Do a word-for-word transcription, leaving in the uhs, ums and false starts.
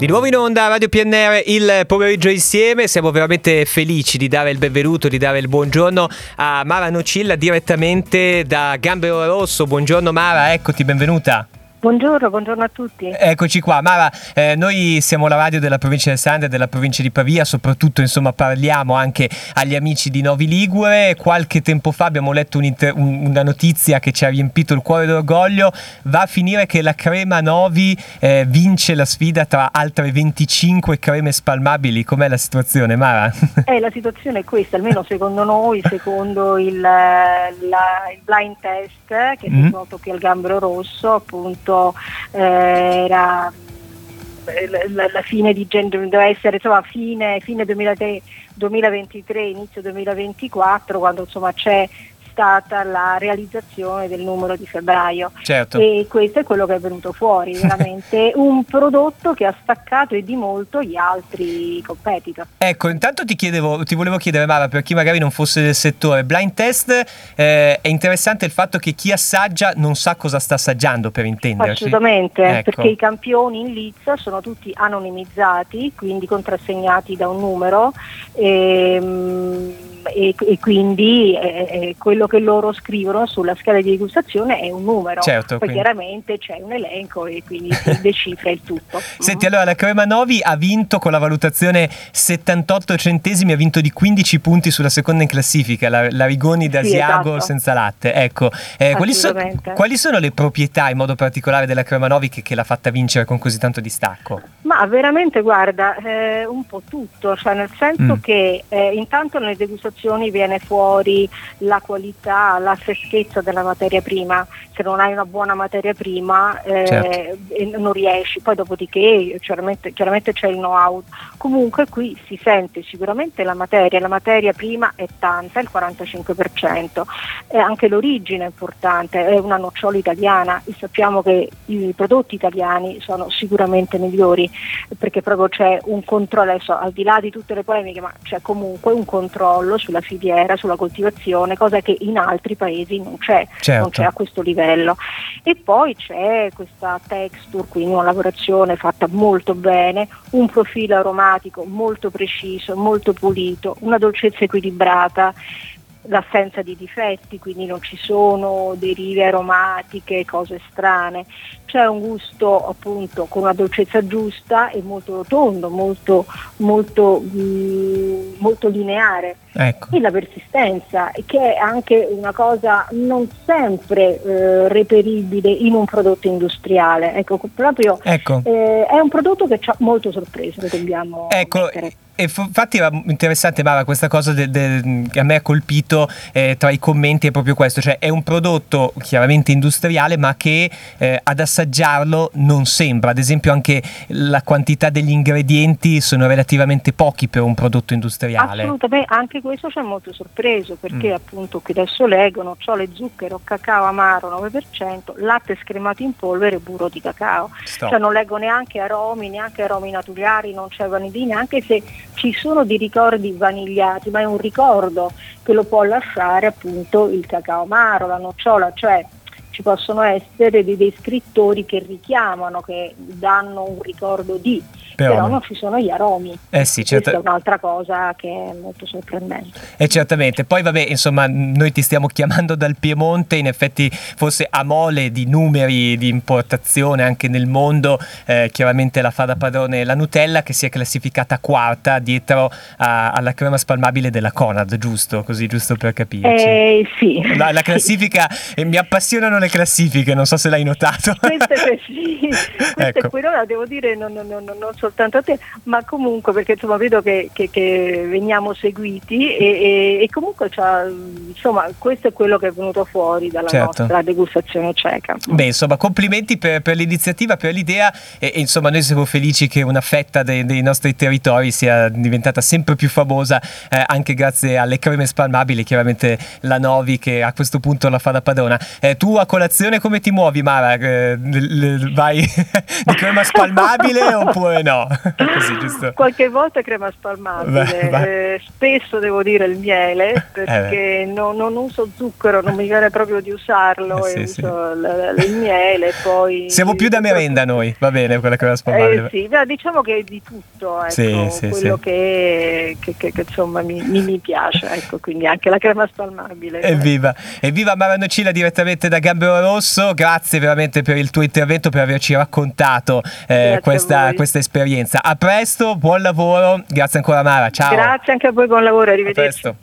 Di nuovo in onda Radio P N R il pomeriggio insieme, siamo veramente felici di dare il benvenuto, di dare il buongiorno a Mara Nocilla direttamente da Gambero Rosso. Buongiorno Mara, eccoti, benvenuta. Buongiorno, buongiorno a tutti. Eccoci qua. Mara, eh, noi siamo la radio della provincia di Alessandria, della provincia di Pavia, soprattutto insomma parliamo anche agli amici di Novi Ligure. Qualche tempo fa abbiamo letto un inter- un, una notizia che ci ha riempito il cuore d'orgoglio. Va a finire che la crema Novi eh, vince la sfida tra altre venticinque creme spalmabili. Com'è la situazione, Mara? Eh, la situazione è questa, almeno secondo noi, secondo il, la, il blind test che mm. si è svolto qui al Gambero Rosso, appunto eh, era la, la fine di gennaio, doveva essere insomma fine, fine duemilaventitré, inizio duemilaventiquattro, quando insomma c'è stata la realizzazione del numero di febbraio. Certo. E questo è quello che è venuto fuori, veramente un prodotto che ha staccato e di molto gli altri competitor. Ecco, intanto ti chiedevo, ti volevo chiedere Mara, per chi magari non fosse del settore, blind test, eh, è interessante il fatto che chi assaggia non sa cosa sta assaggiando, per intenderci. Assolutamente, ecco. Perché i campioni in lizza sono tutti anonimizzati, quindi contrassegnati da un numero e, e, e quindi eh, quello che loro scrivono sulla scheda di degustazione è un numero. Certo, poi quindi chiaramente c'è un elenco e quindi si decifra il tutto. Senti, allora la crema Novi ha vinto con la valutazione settantotto centesimi, ha vinto di quindici punti sulla seconda in classifica, la, la Rigoni d'Asiago, sì, esatto, senza latte. Ecco, eh, quali, so, quali sono le proprietà in modo particolare della crema Novi che, che l'ha fatta vincere con così tanto distacco? Ma veramente guarda, eh, un po' tutto, cioè nel senso mm. che eh, intanto nelle degustazioni viene fuori la qualità, la freschezza della materia prima. Se non hai una buona materia prima eh, certo. non riesci, poi dopodiché chiaramente, chiaramente c'è il know-how. Comunque qui si sente sicuramente la materia, la materia prima è tanta, il quarantacinque per cento, e anche l'origine è importante, è una nocciola italiana e sappiamo che i prodotti italiani sono sicuramente migliori, perché proprio c'è un controllo, adesso al di là di tutte le polemiche, ma c'è comunque un controllo sulla filiera, sulla coltivazione, cosa che in altri paesi non c'è, certo. non c'è a questo livello. E poi c'è questa texture, quindi una lavorazione fatta molto bene, un profilo aromatico molto preciso, molto pulito, una dolcezza equilibrata, l'assenza di difetti, quindi non ci sono derive aromatiche, cose strane. C'è un gusto appunto con una dolcezza giusta e molto rotondo, molto, molto, mh, molto lineare. Ecco. E la persistenza, che è anche una cosa non sempre eh, reperibile in un prodotto industriale. Ecco, proprio ecco. Eh, è un prodotto che ci ha molto sorpreso, lo dobbiamo ecco. mettere. E f- infatti era interessante, Mara, questa cosa de- de- che a me ha colpito eh, tra i commenti è proprio questo, cioè è un prodotto chiaramente industriale ma che eh, ad assaggiarlo non sembra, ad esempio anche la quantità degli ingredienti sono relativamente pochi per un prodotto industriale. Assolutamente, anche questo ci ha molto sorpreso perché mm. appunto qui adesso leggo nocciole, zucchero, cacao amaro nove per cento, latte scremato in polvere e burro di cacao. Stop. Cioè non leggo neanche aromi, neanche aromi naturali, non c'è vanillina, anche se ci sono dei ricordi vanigliati, ma è un ricordo che lo può lasciare appunto il cacao amaro, la nocciola, cioè ci possono essere dei descrittori che richiamano, che danno un ricordo di, però, però non ci sono gli aromi. Eh sì, certo. Questa è un'altra cosa che è molto sorprendente. E eh, certamente, poi vabbè, insomma, noi ti stiamo chiamando dal Piemonte, in effetti forse a mole di numeri di importazione anche nel mondo, eh, chiaramente la fa da padrone la Nutella, che si è classificata quarta dietro a, alla crema spalmabile della Conad, giusto? Così, giusto per capirci. Eh sì. La, la classifica, eh, mi appassionano le classifiche, non so se l'hai notato. Questa è, sì, questa ecco. è quella, devo dire, non, non, non, non soltanto a te, ma comunque perché insomma vedo che, che, che veniamo seguiti e, e, e comunque insomma questo è quello che è venuto fuori dalla certo. nostra degustazione ceca. Beh, insomma, complimenti per, per l'iniziativa, per l'idea e, e insomma noi siamo felici che una fetta dei, dei nostri territori sia diventata sempre più famosa eh, anche grazie alle creme spalmabili, chiaramente la Novi che a questo punto la fa da padrona. Eh, tu a colazione come ti muovi, Mara? Eh, l- l- vai di crema spalmabile oppure no? no, così giusto. Qualche volta crema spalmabile, Beh, beh. eh, spesso devo dire il miele, perché Eh no, non uso zucchero, non mi viene proprio di usarlo, Eh, e sì, uso l- l- il miele, poi... Siamo più da merenda noi, va bene, quella crema spalmabile. Eh sì, beh, diciamo che è di tutto, ecco, Sì, sì, quello sì. Che, che, che, che insomma mi, mi, mi piace, ecco, quindi anche la crema spalmabile. Evviva, evviva Mara Nocilla direttamente da Gambero Rosso, grazie veramente per il tuo intervento, per averci raccontato eh, questa, questa esperienza. A presto, buon lavoro, grazie ancora Mara, ciao. Grazie anche a voi, buon lavoro, A arrivederci. presto.